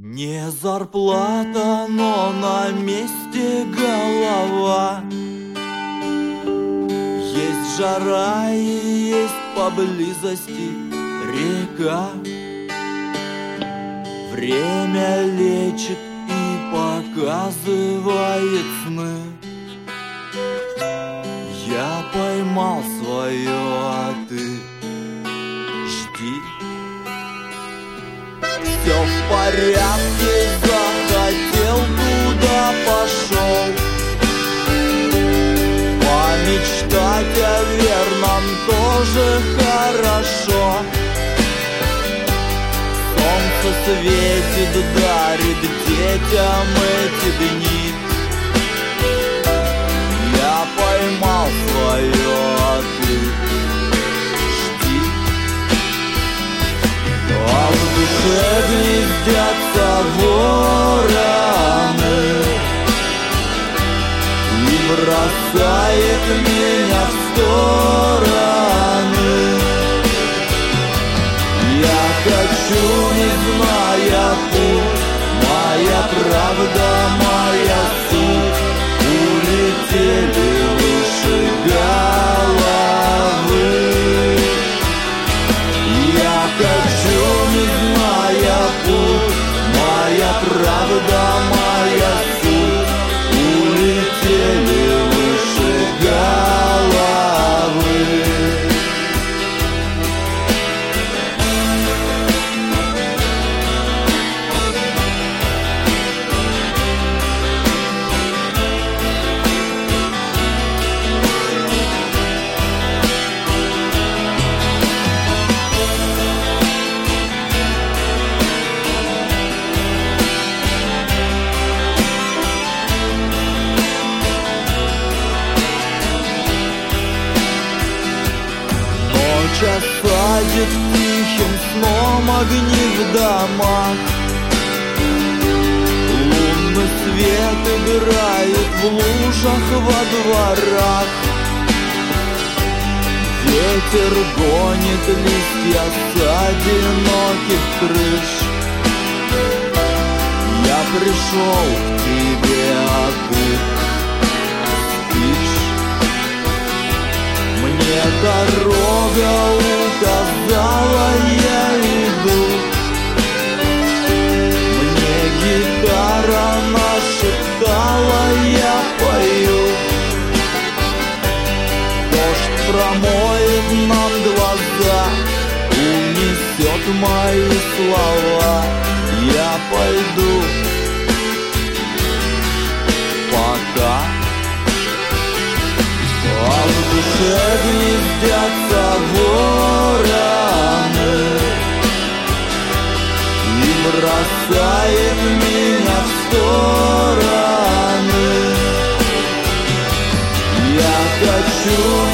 Не зарплата, но на месте голова. Есть жара и есть поблизости река. Время лечит и показывает сны. Я поймал свое, а ты жди. Все в порядке, захотел, туда пошел. Помечтать о верном тоже хорошо. Солнце светит, дарит детям эти дни. Я поймал свое, а ты жди. А в душе гнездятся вороны и бросает меня в стороны. Я хочу, не зная путь, моя правда, моя суть. Улетели выше головы. Я хочу, не зная путь, моя правда, моя суть. Улетели выше головы. Осадит тихим сном огни в домах. Лунный свет играет в лужах во дворах. Ветер гонит листья с одиноких крыш. Я пришел к тебе, а ты спишь. Мне дорога указала, я иду. Мне гитара нашептала, я пою. Дождь промоет нам глаза, унесет мои слова. Я пойду, пока. А в душе гнездятся вороны и бросает меня в стороны. Я хочу.